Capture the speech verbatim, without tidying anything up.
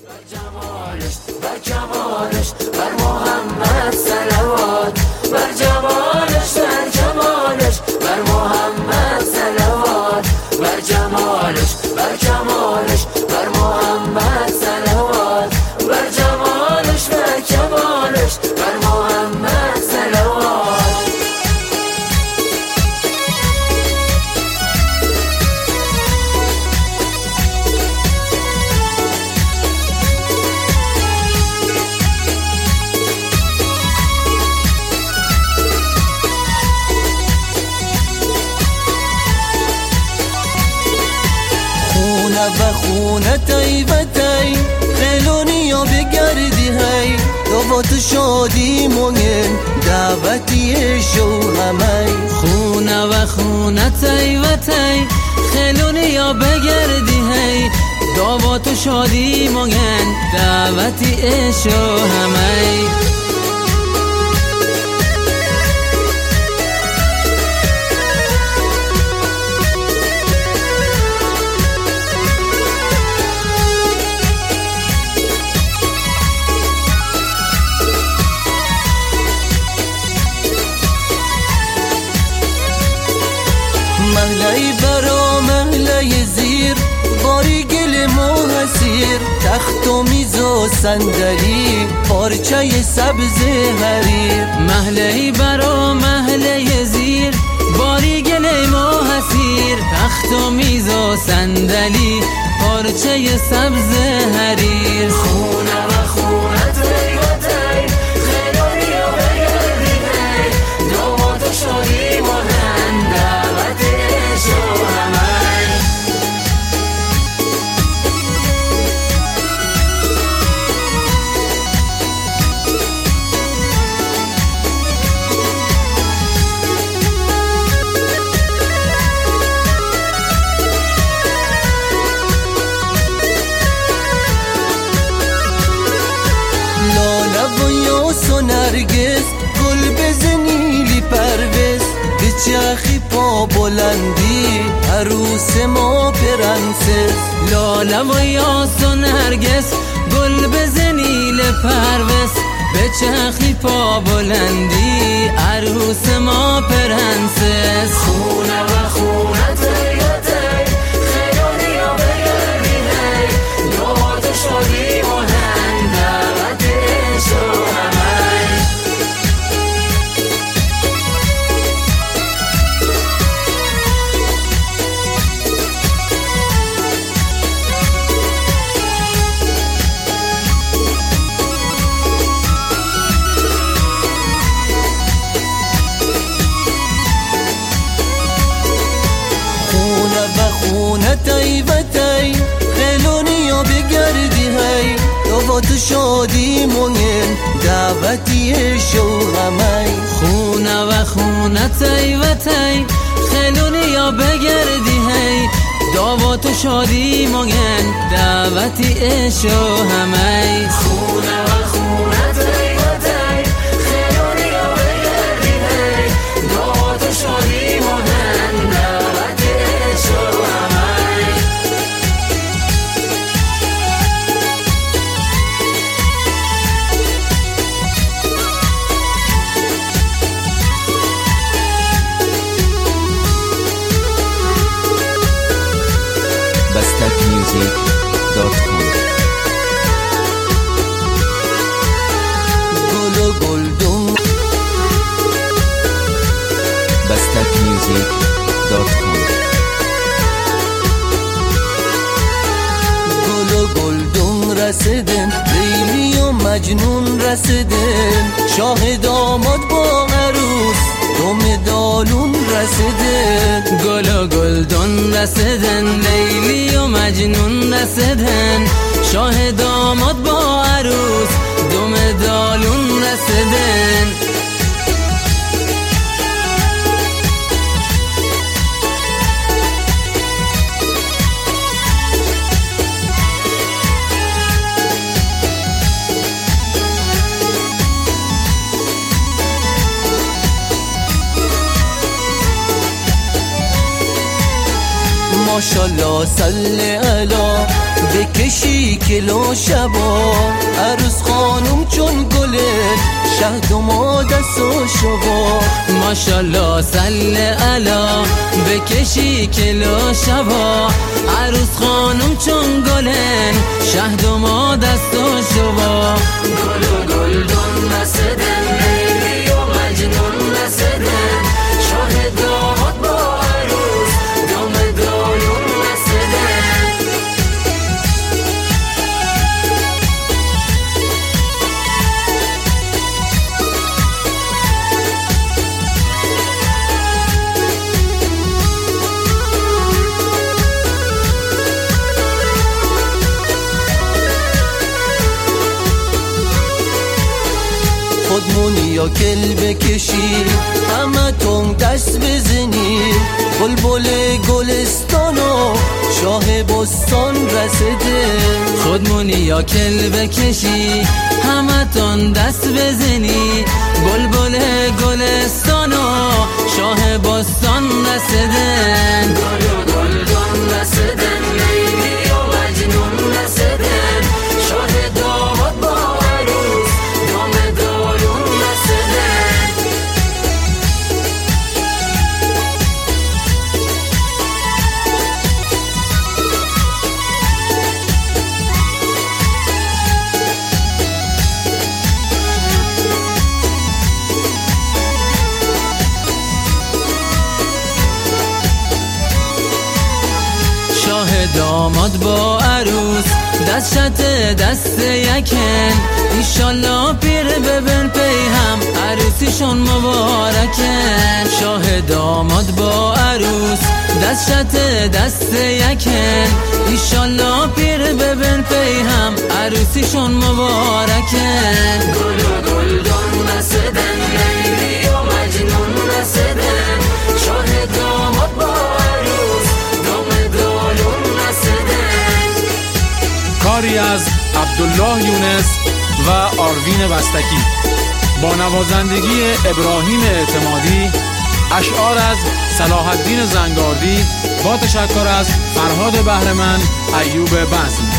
بر جمالش بر جمالش بر محمد صلوات، بر جمالش بر جمالش بر محمد صلوات، بر جمالش بر جمالش بر محمد صلوات، بر جمالش بر جمالش بر محمد صلوات. و خونه طیبتی خیلونیا بگردی هی دوات شادی مونگن دعوتی شو همی. خونه و خونه طیبتی خیلونیا بگردی هی دوات شادی مونگن دعوتی شو همی. محله برا محله زیر باری گل موحسیر، تخت و میز و صندلی پارچه سبز حریر. محله برا محله زیر باری گل موحسیر، تخت و میز و صندلی پارچه سبز حریر. خونه و خونه طیبتی خیلونیا بگردی هی دوات شادی مونگن دعوتی شو همی. لاله و یاس و نرگس گل بزنیلی پرویز، بچخی پا بلندی عروس ما پرنسس. لاله و یاس و نرگس گل بزنیل پرویز، بچخی پا بلندی عروس ما پرنسس. خونه و خونه طیبتی خیلونیا بگردی هی دوات شادی مونگن دعوتی شو همی. خونه طیبتی خیلونیا بگردی هی دوات شادی مونگن دعوتی شو همی. خونه و خونه طیبتی خیلونیا بگردی هی دوات شادی مونگن دعوتی شو همی. خونه و خونه طیبتی خیلونیا بگردی هی دوات شادی مونگن دعوتی شو همی. Bastak Music dot com. گل و گلدون Bastak Music dot com. گل و گلدون رسیدن، لیلی و مجنون رسیدن، شاه داماد با عروس دو مدالون رسیدن. گل و گلدون رسیدن، لیلی و مجنون رسیدن، شاه داماد با عروس دو مدالون رسیدن. ماشالله صل علی بکشی کلو شبا عروس خانم چون گله شهد و ما دست و شبا ماشالله صل علا بکشی کلو شبا عروس خانم چون گلن شهد و ما دست و شبا گل و گلدون رسیدن لیلی و مجنون رسیدن شاه داماد با عروس دم دالون رسیدن خودمونی یا کل بکشی همه تون دست بزنی بلبل گلستان و شاه بستان رسیده خودمونی یا کل بکشی همه تون دست بزنی بلبل گلستان و شاه بستان رسیدن گل و گلدون رسیدن لیلی و مجنون رسیدن شاه داماد با عروس دم دالون رسیدن شاه داماد با عروس دست شت دست یکن ایشالله پیر ببن پی هم عروسیشون مبارکن شاه داماد با عروس دست شت دست یکن ایشالله پیر ببن پی هم عروسیشون مبارکن گل و گلدون رسیدن لیلی و مجنون رسیدن شاه داماد با عروس دم دالون رسیدن کاری از عبدالله یونس و آروین وستکی با نوازندگی ابراهیم اعتمادی، اشعار از صلاح الدین زنگاردی با تشکر از فرهاد بهرمند، ایوب بزم.